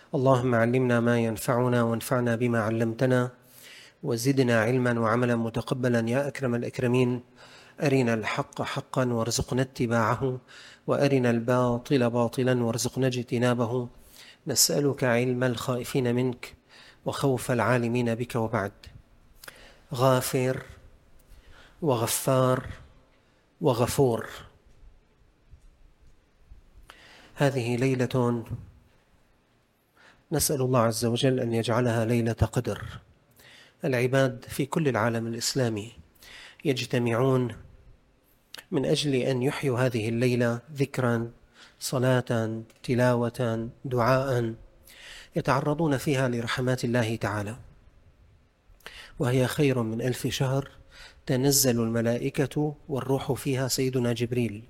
اللهم علمنا ما ينفعنا وانفعنا بما علمتنا وزدنا علما وعملا متقبلا يا أكرم الأكرمين. أرنا الحق حقا وارزقنا اتباعه، وأرنا الباطل باطلا وارزقنا اجتنابه. نسألك علم الخائفين منك وخوف العالمين بك. وبعد: غافر وغفار وغفور. هذه ليلة نسأل الله عز وجل أن يجعلها ليلة قدر. العباد في كل العالم الإسلامي يجتمعون من أجل أن يحيوا هذه الليلة ذكرا، صلاة، تلاوة، دعاء، يتعرضون فيها لرحمات الله تعالى، وهي خير من 1000 شهر تنزل الملائكة والروح فيها سيدنا جبريل.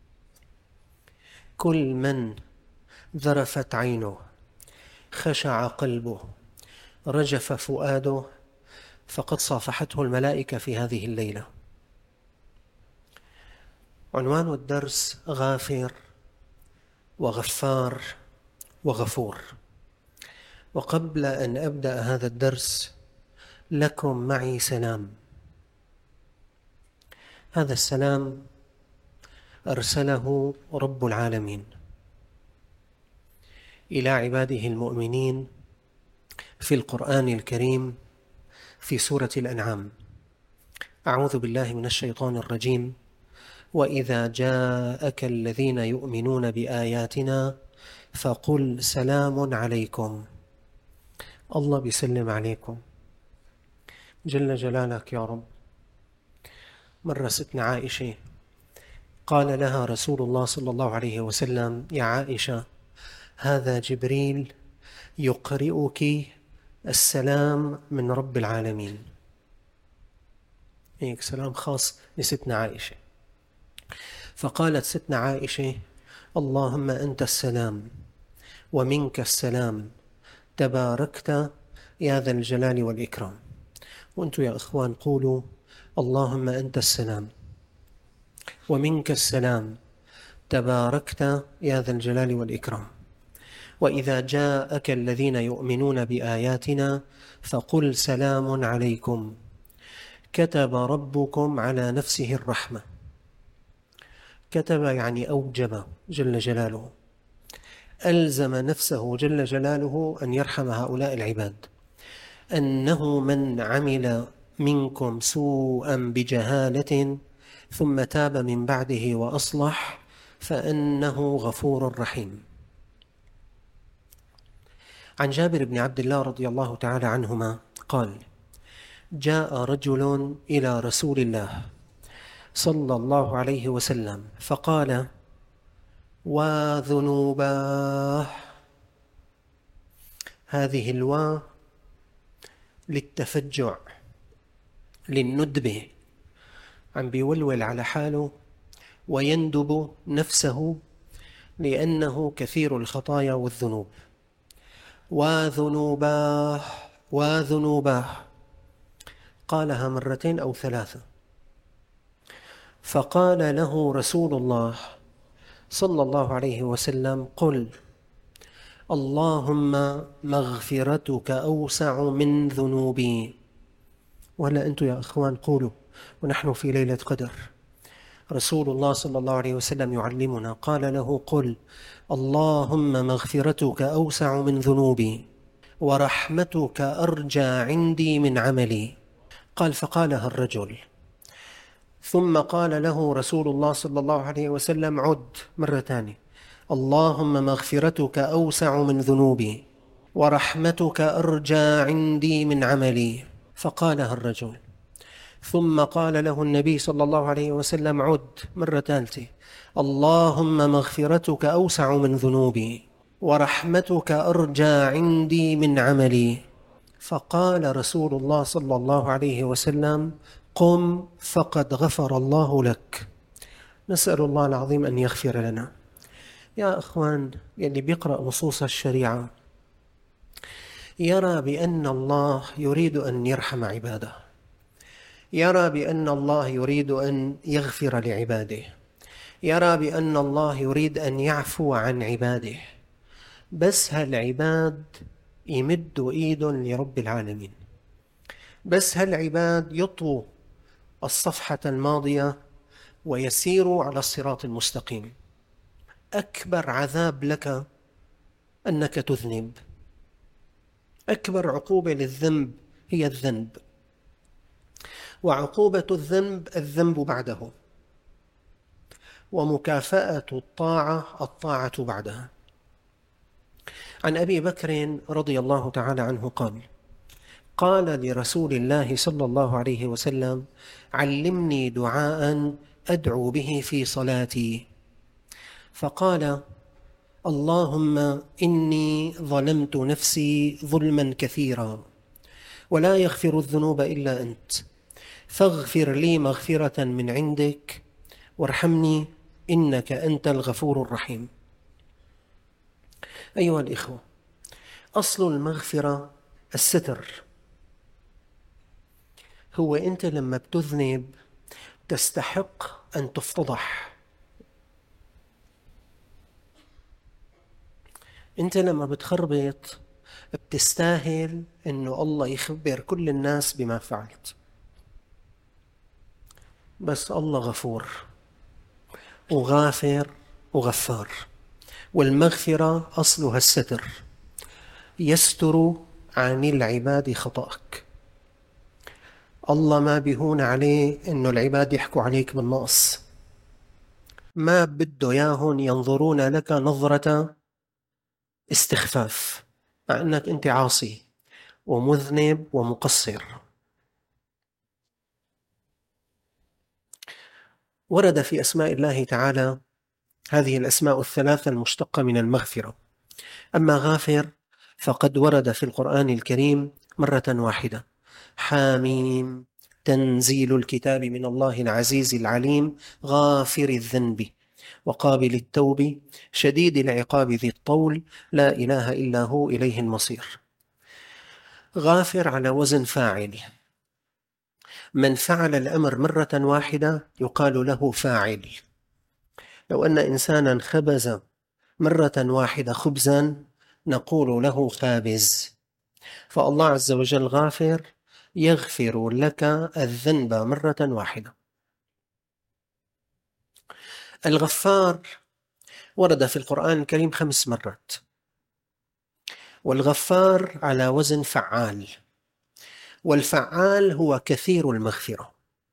كل من ذرفت عينه، خشع قلبه، رجف فؤاده، فقد صافحته الملائكة في هذه الليلة. عنوان الدرس: غافر وغفار وغفور. وقبل أن أبدأ هذا الدرس لكم معي سلام. هذا السلام أرسله رب العالمين إلى عباده المؤمنين في القرآن الكريم في سورة الأنعام. أعوذ بالله من الشيطان الرجيم: وإذا جاءك الذين يؤمنون بآياتنا فقل سلام عليكم. الله بيسلم عليكم جل جلالك يا رب. مرة ستنا عائشة قال لها رسول الله صلى الله عليه وسلم: يا عائشة، هذا جبريل يقرئك السلام من رب العالمين. هيك سلام خاص لستنا عائشة. فقالت ستنا عائشة: اللهم أنت السلام ومنك السلام، تباركت يا ذا الجلال والإكرام. وأنتم يا إخوان قولوا: اللهم أنت السلام ومنك السلام، تباركت يا ذا الجلال والإكرام. وإذا جاءك الذين يؤمنون بآياتنا فقل سلام عليكم، كتب ربكم على نفسه الرحمة. كتب يعني أوجب جل جلاله، ألزم نفسه جل جلاله أن يرحم هؤلاء العباد، أنه من عمل منكم سوءا بجهالة ثم تاب من بعده وأصلح فإنه غفور رحيم. عن جابر بن عبد الله رضي الله تعالى عنهما قال: جاء رجل إلى رسول الله صلى الله عليه وسلم فقال: وذنوباه. هذه الواو للتفجع، للندبة، عم بيولول على حاله ويندب نفسه لأنه كثير الخطايا والذنوب. وذنوباه وذنوباه، قالها مرتين أو ثلاثة. فقال له رسول الله صلى الله عليه وسلم: قل اللهم مغفرتك أوسع من ذنوبي. وهلا أنتم يا أخوان قولوا، ونحن في ليلة قدر، رسول الله صلى الله عليه وسلم يعلمنا، قال له: قل اللهم مغفرتك أوسع من ذنوبي ورحمتك أرجى عندي من عملي. قال: فقالها الرجل، ثم قال له رسول الله صلى الله عليه وسلم: عد مرة ثانية: اللهم مغفرتك أوسع من ذنوبي ورحمتك أرجى عندي من عملي. فقالها الرجل. ثم قال له النبي صلى الله عليه وسلم: عد مرة ثالثة: اللهم مغفرتك أوسع من ذنوبي ورحمتك أرجى عندي من عملي. فقال رسول الله صلى الله عليه وسلم: قم فقد غفر الله لك. نسأل الله العظيم أن يغفر لنا. يا أخوان، يلي بيقرأ نصوص الشريعة يرى بأن الله يريد أن يرحم عباده، يرى بأن الله يريد أن يغفر لعباده، يرى بأن الله يريد أن يعفو عن عباده. بس هالعباد يمدوا إيدهم لرب العالمين، بس هالعباد يطووا الصفحة الماضية ويسيروا على الصراط المستقيم. أكبر عذاب لك أنك تذنب، أكبر عقوبة للذنب هي الذنب، وعقوبة الذنب الذنب بعده، ومكافأة الطاعة بعدها. عن أبي بكر رضي الله تعالى عنه قال: قال لرسول الله صلى الله عليه وسلم: علمني دعاء أدعو به في صلاتي. فقال: اللهم إني ظلمت نفسي ظلما كثيرا ولا يغفر الذنوب إلا أنت، فاغفر لي مغفرة من عندك وارحمني إنك أنت الغفور الرحيم. أيها الإخوة، أصل المغفرة الستر. هو أنت لما بتذنب تستحق أن تفتضح. أنت لما بتخربط بتستاهل أنه الله يخبر كل الناس بما فعلت. بس الله غفور وغافر وغفار، والمغفرة أصلها الستر، يستر عن العباد خطأك. الله ما بيهون عليه إنه العباد يحكوا عليك بالنقص، ما بده ياهن ينظرون لك نظرة استخفاف، مع أنك أنت عاصي ومذنب ومقصر. ورد في أسماء الله تعالى هذه الأسماء الثلاثة المشتقة من المغفرة. أما غافر فقد ورد في القرآن الكريم مرة واحدة: حاميم تنزيل الكتاب من الله العزيز العليم غافر الذنب وقابل التوب شديد العقاب ذي الطول لا إله إلا هو إليه المصير. غافر على وزن فاعل، من فعل الأمر مرة واحدة يقال له فاعل. لو أن إنسانا خبز مرة واحدة خبزا نقول له خابز. فالله عز وجل غافر، يغفر لك الذنب مرة واحدة. الغفار ورد في القرآن الكريم 5 مرات، والغفار على وزن فعال، والفعال هو كثير المغفرة،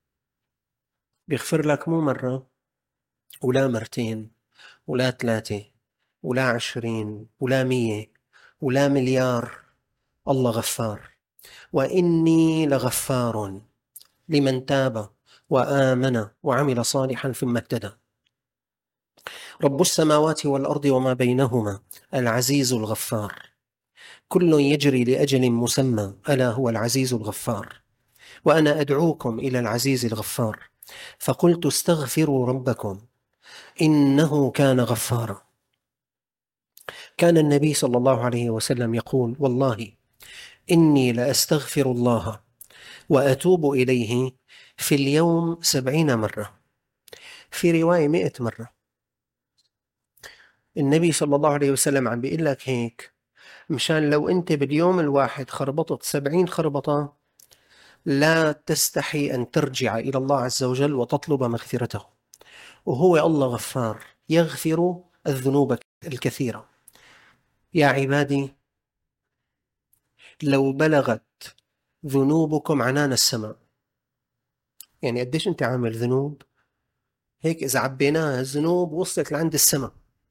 بيغفر لك مو مرة ولا مرتين ولا 3 ولا 20 ولا 100 ولا مليار. الله غفار. وإني لغفار لمن تاب وآمن وعمل صالحا ثم اهتدى. رب السماوات والأرض وما بينهما العزيز الغفار، كل يجري لأجل مسمى ألا هو العزيز الغفار. وأنا أدعوكم إلى العزيز الغفار، فقلت استغفروا ربكم إنه كان غفارا. كان النبي صلى الله عليه وسلم يقول: والله إني لأستغفر الله وأتوب إليه في اليوم 70 مرة، في رواية 100 مرة. النبي صلى الله عليه وسلم عم بيقول لك هيك مشان لو أنت باليوم الواحد خربطت 70 خربطة لا تستحي أن ترجع إلى الله عز وجل وتطلب مغفرته. وهو الله غفار يغفر الذنوب الكثيرة. يا عبادي، لو بلغت ذنوبكم عنان السماء، يعني قديش أنت عامل ذنوب، هيك إذا عبيناها الذنوب وصلت لعند السماء،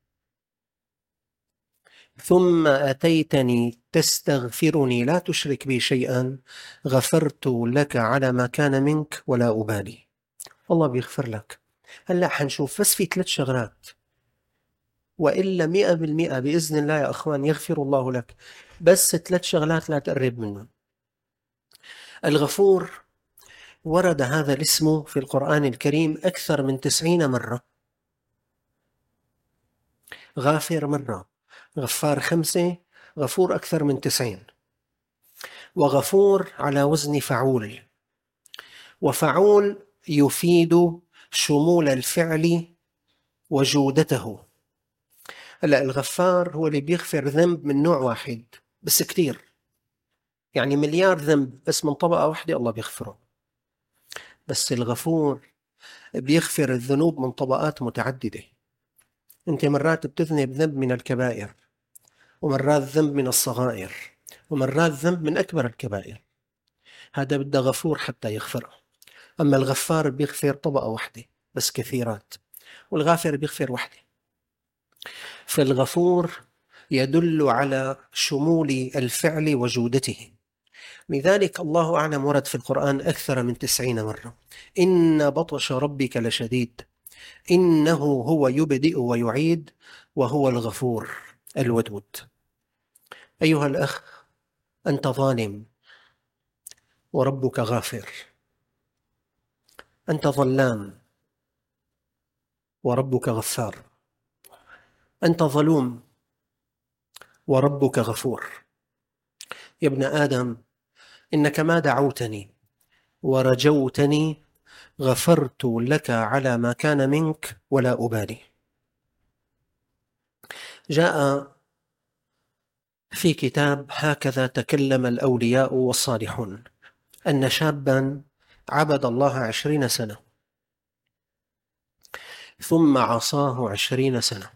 ثم أتيتني تستغفرني لا تشرك بي شيئا غفرت لك على ما كان منك ولا أبالي. الله بيغفر لك. هلأ حنشوف بس في 3 شغلات، وإلا 100% بإذن الله يا أخوان يغفر الله لك، بس 3 شغلات لا تقرب منهم. الغفور ورد هذا الاسم في القرآن الكريم أكثر من 90 مرة. غافر مرة، غفار 5، غفور أكثر من 90. وغفور على وزن فعول، وفعول يفيد شمول الفعل وجودته. هلا الغفار هو اللي بيغفر ذنب من نوع واحد بس كتير، يعني مليار ذنب بس من طبقة واحدة الله بيغفره. بس الغفور بيغفر الذنوب من طبقات متعددة. أنت مرات بتذنب ذنب من الكبائر، ومرات ذنب من الصغائر، ومرات ذنب من أكبر الكبائر. هذا بده غفور حتى يغفره. أما الغفار بيغفر طبقة واحدة بس كثيرات، والغافر بيغفر واحدة. فالغفور يدل على شمول الفعل وجودته. لذلك الله أعلم ورد في القرآن أكثر من 90 مرة: إن بطش ربك لشديد، إنه هو يبدئ ويعيد، وهو الغفور الودود. أيها الأخ، أنت ظالم وربك غافر، أنت ظلام وربك غفار، أنت ظلوم وربك غفور. يا ابن آدم، إنك ما دعوتني ورجوتني غفرت لك على ما كان منك ولا أبالي. جاء في كتاب: هكذا تكلم الأولياء والصالحون، أن شابا عبد الله 20 سنة، ثم عصاه 20 سنة.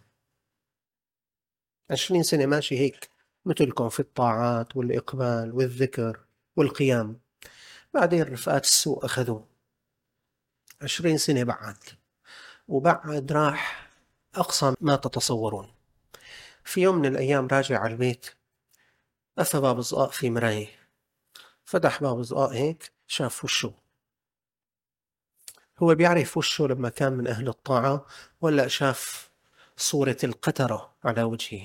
20 سنة ماشي هيك مثلكم في الطاعات والإقبال والذكر والقيام، بعدين رفقات السوء أخذوه. 20 سنة بعد، وبعد راح أقصى ما تتصورون. في يوم من الأيام راجع على البيت، أثى باب صغاء في مراية، فتح باب صغاء هيك شاف وشه. هو بيعرف وشه لما كان من أهل الطاعة، ولا شاف صورة القترة على وجهه.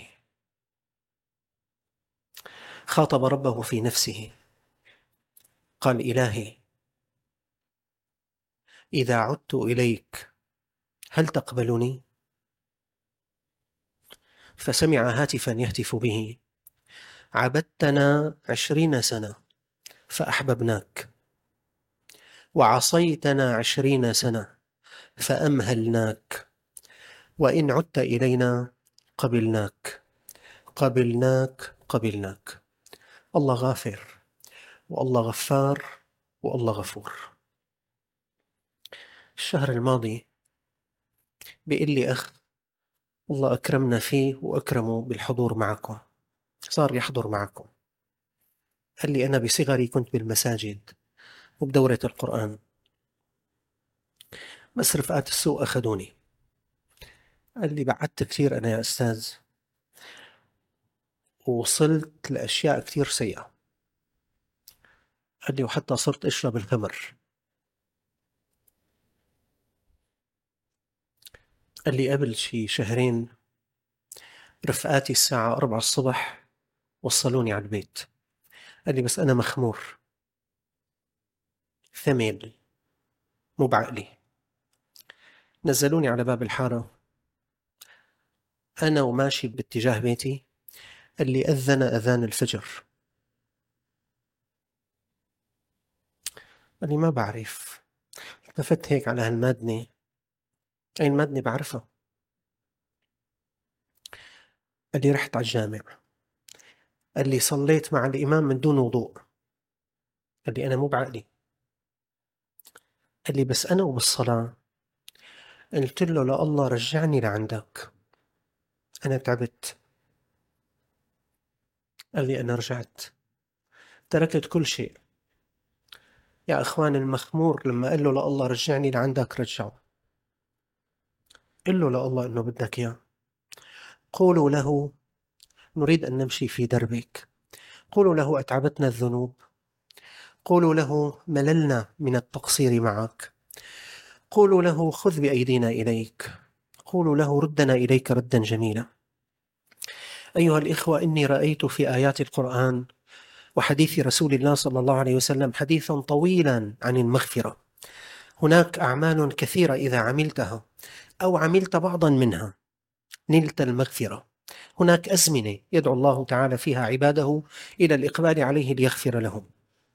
خاطب ربه في نفسه، قال: إلهي، إذا عدت إليك هل تقبلني؟ فسمع هاتفا يهتف به: عبدتنا 20 سنة فأحببناك، وعصيتنا 20 سنة فأمهلناك، وإن عدت إلينا قبلناك قبلناك قبلناك. الله غافر، والله غفار، والله غفور. الشهر الماضي بيقول لي أخ: الله أكرمنا فيه وأكرمه بالحضور معكم، صار يحضر معكم. قال لي: أنا بصغري كنت بالمساجد وبدورة القرآن، بس رفقات السوء أخذوني. قال لي: بعدت كثير أنا يا أستاذ، ووصلت لأشياء كثير سيئة. قال لي: وحتى صرت أشرب الخمر. قال لي: قبل شي شهرين رفقاتي الساعة 4 الصبح وصلوني على البيت. قال لي: بس أنا مخمور، ثمل، مو بعقلي. نزلوني على باب الحارة، أنا وماشي باتجاه بيتي، قال لي: أذن أذان الفجر. قال لي: ما بعرف. التفت هيك على هالمادنة، أي المادنة بعرفها. قال لي: رحت على الجامع. قال لي: صليت مع الإمام من دون وضوء. قال لي: أنا مو بعقلي. قال لي: بس أنا وبالصلاة قلت له: لا الله رجعني لعندك، أنا تعبت. قال لي: أنا رجعت، تركت كل شيء. يا أخوان، المخمور لما قال له: لا الله رجعني لعندك، رجعه. قل له: لا الله إنه بدك إياه. قولوا له: نريد أن نمشي في دربك. قولوا له: أتعبتنا الذنوب. قولوا له: مللنا من التقصير معك. قولوا له: خذ بأيدينا إليك. قولوا له: ردنا إليك ردا جميلا. أيها الإخوة، إني رأيت في آيات القرآن وحديث رسول الله صلى الله عليه وسلم حديثا طويلا عن المغفرة. هناك أعمال كثيرة إذا عملتها أو عملت بعضا منها نلت المغفرة. هناك أزمنة يدعو الله تعالى فيها عباده إلى الإقبال عليه ليغفر لهم.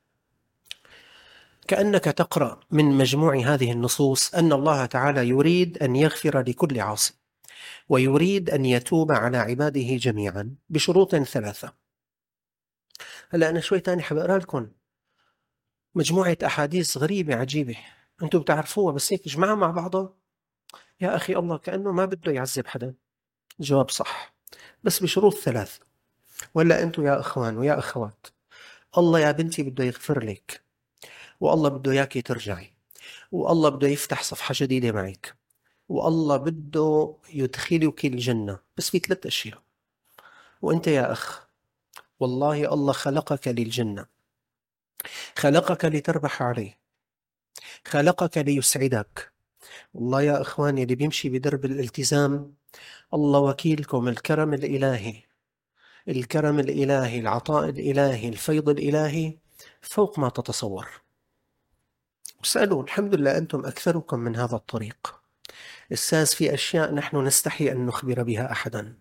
كأنك تقرأ من مجموع هذه النصوص أن الله تعالى يريد أن يغفر لكل عاصي، ويريد أن يتوب على عباده جميعا بشروط ثلاثة. هلأ أنا شوي تاني حبقرأ لكم مجموعة أحاديث غريبة عجيبة أنتم بتعرفوها، بس هيك اجمعها مع بعضها. يا أخي الله كأنه ما بده يعذب حدا. الجواب صح، بس بشروط ثلاث. ولا أنتم يا أخوان ويا أخوات، الله يا بنتي بده يغفر لك، والله بده إياكي ترجعي، والله بده يفتح صفحة جديدة معك، والله بده يدخلك الجنة، بس في ثلاث أشياء. وأنت يا أخ، والله الله خلقك للجنة، خلقك لتربح عليه، خلقك ليسعدك. والله يا إخواني اللي بيمشي بدرب الالتزام، الله وكيلكم، الكرم الإلهي، الكرم الإلهي، العطاء الإلهي، الفيض الإلهي فوق ما تتصور. اسألوا، الحمد لله أنتم أكثركم من هذا الطريق. أستاذ في أشياء نحن نستحي أن نخبر بها أحدا.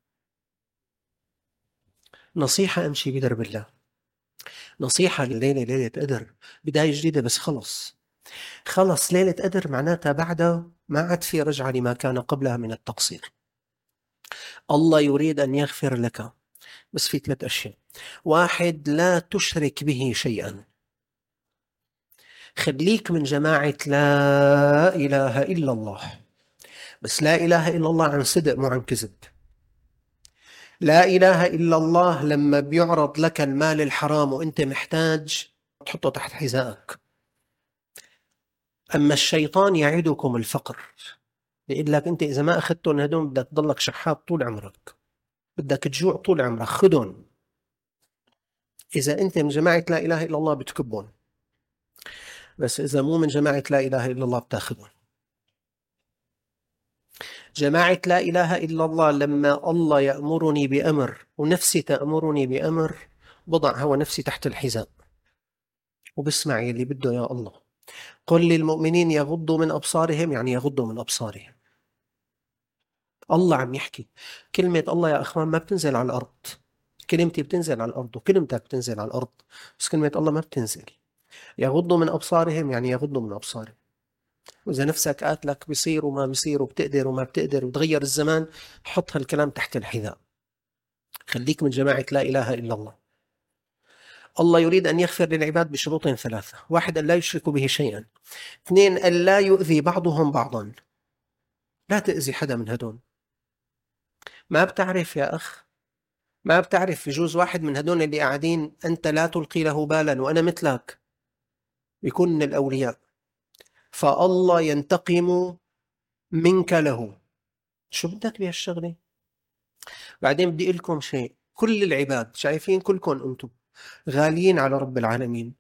نصيحة أمشي بدرب الله، نصيحة الليلة ليلة قدر، بداية جديدة، بس خلص ليلة قدر معناتها بعدها ما عاد في رجعة لما كان قبلها من التقصير. الله يريد أن يغفر لك، بس في ثلاث أشياء. واحد، لا تشرك به شيئا. خليك من جماعة لا إله إلا الله، بس لا إله إلا الله عن صدق مو عن كذب. لا إله إلا الله لما بيعرض لك المال الحرام وأنت محتاج تحطه تحت حذائك. أما الشيطان يعدكم الفقر، بيقول لك أنت إذا ما أخذتهم هدول بدك تضلك شحات طول عمرك، بدك تجوع طول عمرك، خذهم. إذا أنت من جماعة لا إله إلا الله بتكبهم، بس إذا مو من جماعة لا إله إلا الله بتاخذهم. جماعة لا إله إلا الله لما الله يأمرني بأمر ونفسي تأمرني بأمر، بضع هو نفسي تحت الحزام وبسمع اللي بده يا الله. قل للمؤمنين يغضوا من أبصارهم، يعني يغضوا من أبصارهم. الله عم يحكي. كلمة الله يا أخوان ما بتنزل على الأرض. كلمتي بتنزل على الأرض وكلمتك بتنزل على الأرض، بس كلمة الله ما بتنزل. يغضوا من أبصارهم يعني يغضوا من أبصارهم. وإذا نفسك قاتلك بيصير وما بيصير وبتقدر وما بتقدر وتغير الزمان، حط هالكلام تحت الحذاء. خليك من جماعة لا إله إلا الله. الله يريد أن يغفر للعباد بشروط ثلاثة. واحد، أن لا يشركوا به شيئا. اثنين، أن لا يؤذي بعضهم بعضا. لا تأذي حدا من هدول. ما بتعرف يا أخ، ما بتعرف، يجوز واحد من هدول اللي قاعدين أنت لا تلقي له بالا وأنا مثلك يكون من الأولياء، فالله ينتقم منك له. شو بدك بهالشغلة؟ بعدين بدي أقول لكم شيء، كل العباد شايفين كلكم أنتم غاليين على رب العالمين.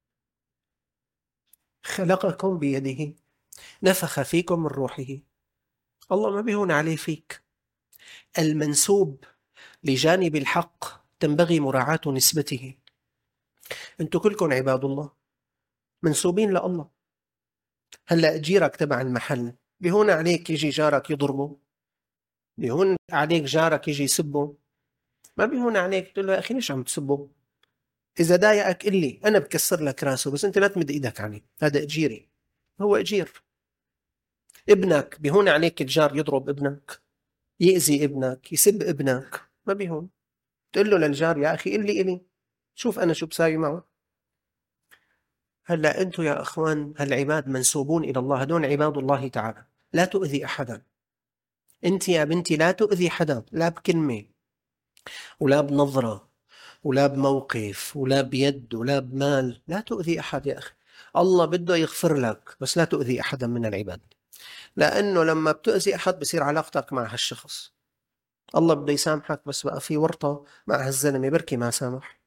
خلقكم بيده، نفخ فيكم من روحه. الله ما بيهون عليه فيك. المنسوب لجانب الحق تنبغي مراعاة نسبته. أنتم كلكم عباد الله منسوبين لله. هلأ جيرك تبع المحل بيهون عليك يجي جارك يضربه؟ بيهون عليك جارك يجي يسبه؟ ما بيهون عليك تقول له يا أخي ليش عم تسبه؟ إذا ضايقك قل لي، أنا بكسر لك راسه، بس أنت لا تمد إيدك عليه، هذا أجيري، هو أجير. ابنك بيهون عليك الجار يضرب ابنك، يأذي ابنك، يسب ابنك؟ ما بيهون. تقول له للجار يا أخي قل لي إلي، شوف أنا شو بساوي معه. هلا أنتم يا أخوان هالعباد منسوبون إلى الله، هدول عباد الله تعالى. لا تؤذي أحدا. أنت يا بنتي لا تؤذي حدا، لا بكلمة ولا بنظرة ولا بموقف ولا بيد ولا بمال. لا تؤذي أحد يا أخي. الله بده يغفر لك، بس لا تؤذي أحدا من العباد، لأنه لما بتؤذي أحد بصير علاقتك مع هالشخص. الله بده يسامحك، بس بقى في ورطة مع هالزلمة بركي ما سامح.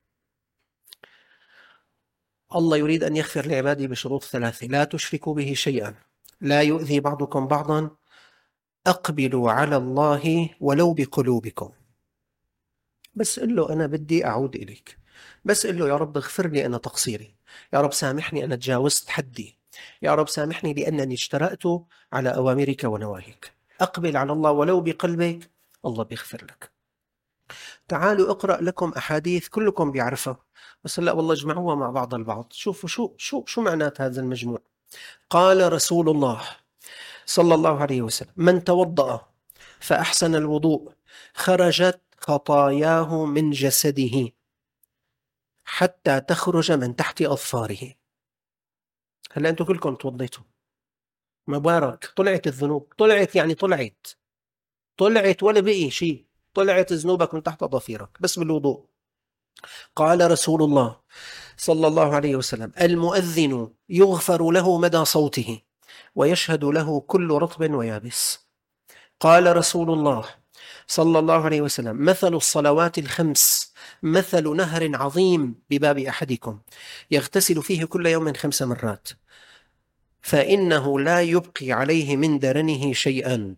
الله يريد أن يغفر لعباده بشروط ثلاثة. لا تشركوا به شيئا، لا يؤذي بعضكم بعضا، أقبلوا على الله ولو بقلوبكم. بس قل له أنا بدي أعود إليك، بس قل له يا رب اغفر لي أنا تقصيري، يا رب سامحني أنا تجاوزت حدي، يا رب سامحني لأنني اجترأت على أوامرك ونواهيك. أقبل على الله ولو بقلبك، الله بيغفر لك. تعالوا أقرأ لكم أحاديث كلكم بيعرفها، بس لا والله اجمعوها مع بعض البعض. شوفوا شو معنات هذا المجموع. قال رسول الله صلى الله عليه وسلم: من توضأ فأحسن الوضوء خرجت خطاياه من جسده حتى تخرج من تحت أظفاره. هلا أنتم كلكم توضيتوا، مبارك، طلعت الذنوب، طلعت يعني طلعت ولا بقي شيء، طلعت ذنوبك من تحت أظافيرك بس بالوضوء. قال رسول الله صلى الله عليه وسلم: المؤذن يغفر له مدى صوته ويشهد له كل رطب ويابس. قال رسول الله صلى الله عليه وسلم: مثل الصلوات الخمس مثل نهر عظيم بباب أحدكم يغتسل فيه كل يوم 5 مرات فإنه لا يبقي عليه من درنه شيئا.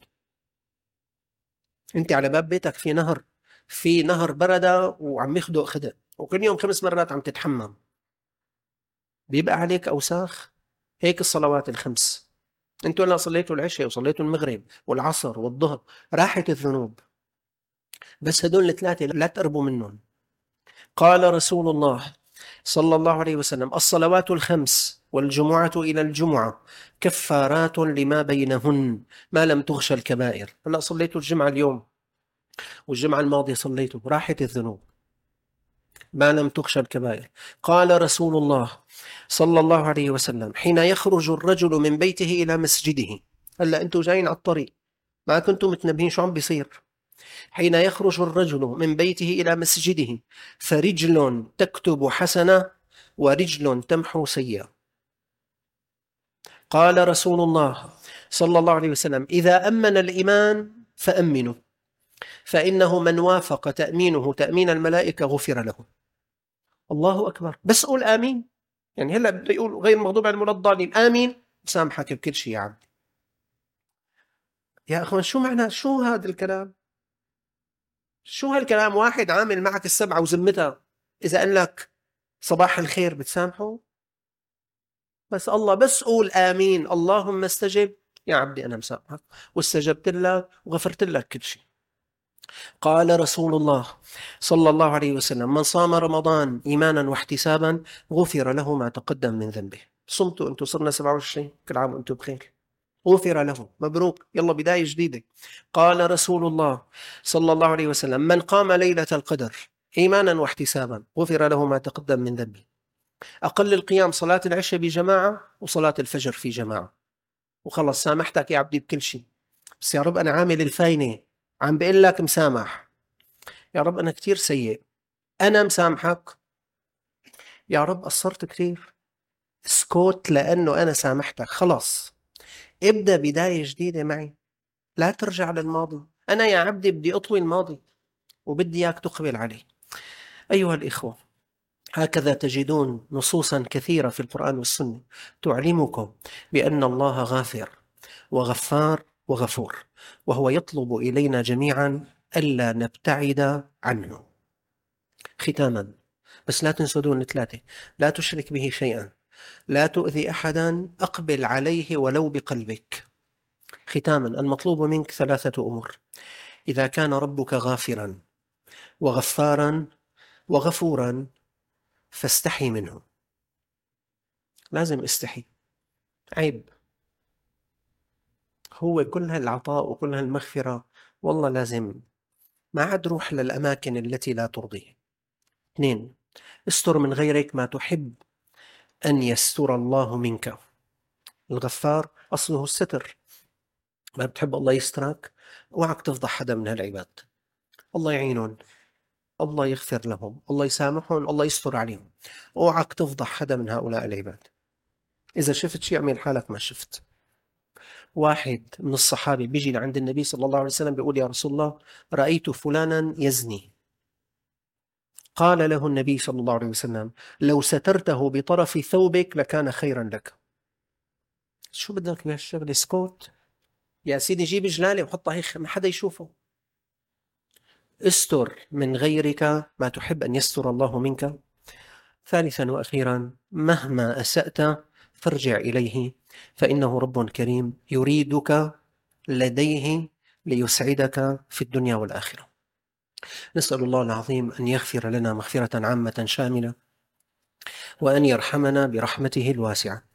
انت على باب بيتك في نهر بردة وعم يخدق خدق، وكل يوم 5 مرات عم تتحمم، بيبقى عليك أوساخ؟ هيك الصلوات الخمس، انتوا هلا صليتوا العشاء وصليتوا المغرب والعصر والظهر، راحت الذنوب، بس هدول الثلاثة لا تقربوا منهم. قال رسول الله صلى الله عليه وسلم: الصلوات الخمس والجمعة إلى الجمعة كفارات لما بينهن ما لم تغش الكبائر. هلا صليتوا الجمعة اليوم والجمعة الماضية صليتوا، راحت الذنوب ما لم تغش الكبائر. قال رسول الله صلى الله عليه وسلم: حين يخرج الرجل من بيته إلى مسجده، هلا أنتم جايين على الطريق ما كنتم متنبهين شو عم بيصير. حين يخرج الرجل من بيته إلى مسجده فرجل تكتب حسنة ورجل تمحو سيئة. قال رسول الله صلى الله عليه وسلم: إذا أمن الإيمان فأمنوا، فإنه من وافق تأمينه تأمين الملائكة غفر له. الله أكبر، بس قول آمين. يعني هلا بده يقول غير المغضوب عليهم ولا الضالين، آمين، سامحك بكل شيء يا عبد. يا أخوان شو معنى، شو هذا الكلام؟ شو هالكلام؟ واحد عامل معك السبعة وزمتها، إذا قال لك صباح الخير بتسامحه؟ بس الله بس قول آمين، اللهم استجب يا عبدي أنا مسامحك، واستجبت لك وغفرت لك كل شيء. قال رسول الله صلى الله عليه وسلم: من صام رمضان إيمانا واحتسابا غفر له ما تقدم من ذنبه. صمتوا أنتم، صرنا 27، كل عام وأنتم بخير، غفر له، مبروك، يلا بداية جديدة. قال رسول الله صلى الله عليه وسلم: من قام ليلة القدر إيمانا واحتسابا غفر له ما تقدم من ذنبه. أقل القيام صلاة العشاء بجماعة وصلاة الفجر في جماعة، وخلص سامحتك يا عبدي بكل شيء. بس يا رب أنا عامل الفاينة، عم بقول لك مسامح، يا رب أنا كتير سيء، أنا مسامحك، يا رب قصرت كتير، اسكت لأنه أنا سامحتك، خلاص ابدأ بداية جديدة معي، لا ترجع للماضي. أنا يا عبدي بدي أطوي الماضي وبدي إياك تقبل عليه. أيها الإخوة، هكذا تجدون نصوصا كثيرة في القرآن والسنة تعلمكم بأن الله غافر وغفار وغفور، وهو يطلب إلينا جميعا ألا نبتعد عنه. ختاما، بس لا تنسوا دون 3: لا تشرك به شيئا، لا تؤذي أحدا، أقبل عليه ولو بقلبك. ختاما، المطلوب منك 3 أمور: إذا كان ربك غافرا وغفارا وغفورا فاستحي منه. لازم استحي، عيب، هو كل هالعطاء وكل هالمغفرة، والله لازم ما عاد روح للأماكن التي لا ترضيه. 2: استر من غيرك ما تحب أن يستر الله منك. الغفار أصله الستر، ما بتحب الله يسترك، اوعك تفضح حدا من هالعباد. الله يعينهم، الله يغفر لهم، الله يسامحهم، الله يستر عليهم، اوعك تفضح حدا من هؤلاء العباد. إذا شفت شيء اعمل حالك ما شفت. واحد من الصحابة بيجي لعند النبي صلى الله عليه وسلم بيقول: يا رسول الله، رأيت فلانا يزني. قال له النبي صلى الله عليه وسلم: لو سترته بطرف ثوبك لكان خيرا لك. شو بدك بهالشغل، اسكت يا سيدي، جيب جلالة وحطها هيك ما حدا يشوفه. استر من غيرك ما تحب أن يستر الله منك. ثالثا وأخيرا، مهما أسأت فارجع إليه، فإنه رب كريم يريدك لديه ليسعدك في الدنيا والآخرة. نسأل الله العظيم أن يغفر لنا مغفرة عامة شاملة، وأن يرحمنا برحمته الواسعة.